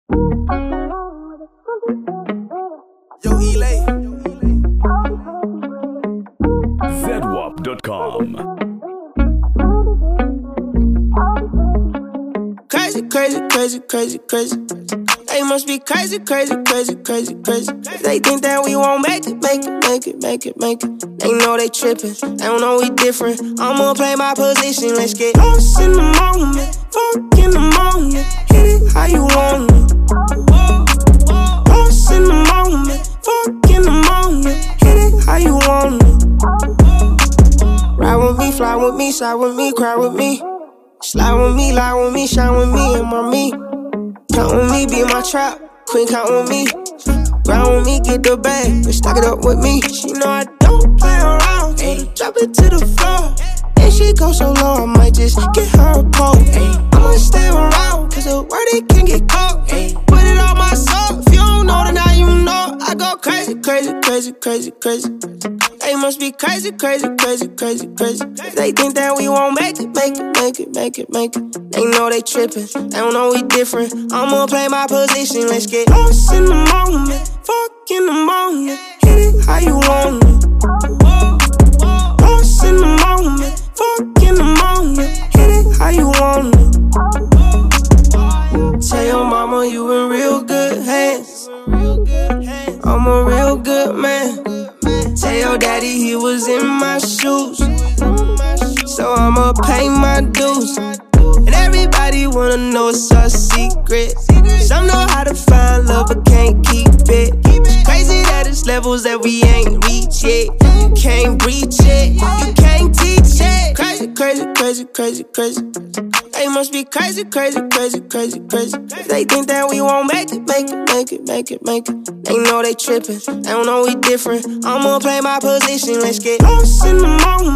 Yo, Elay. ZWAP.com. Crazy, crazy, crazy, crazy, crazy. They must be crazy, crazy, crazy, crazy, crazy. They think that we won't make it, make it, make it, make it, make it. They know they trippin', they don't know we different. I'ma play my position, let's get lost in the moment. Fuck in the moment, hit it how you want it. Lost in the moment, fuck in the moment, hit it how you want it. Ride with me, fly with me, side with me, cry with me. Slide with me, lie with me, shine with me, and my me. Count with me, be my trap, queen count with me. Grind with me, get the bag, and stack it up with me. She know I don't play around, drop it to the floor. And she go so low, I might just get her a pole. I'ma stay around, cause the word it can get caught. Put it on my soul, if you don't know, then now you know. I go crazy, crazy, crazy, crazy, crazy. They must be crazy, crazy, crazy, crazy, crazy. They think that we won't make it, make it, make it, make it, make it. They know they trippin', they don't know we different. I'ma play my position, let's get lost in the moment. Fuck in the moment, hit it how you want it. Lost in the moment, fuck in the moment, hit it how you want it. Tell your mama you in real good hands. I'm a real good man. Tell your daddy he was in my shoes, so I'ma pay my dues. And everybody wanna know it's a secret. Some know how to find love but can't keep it. It's crazy that it's levels that we ain't reached yet. You can't breach it, you can't teach it. Crazy, crazy, crazy, crazy, crazy. They must be crazy, crazy, crazy, crazy, crazy. They think that we won't make it, make it, make it, make it, make it. They know they trippin', they don't know we different. I'ma play my position, let's get lost in the moment.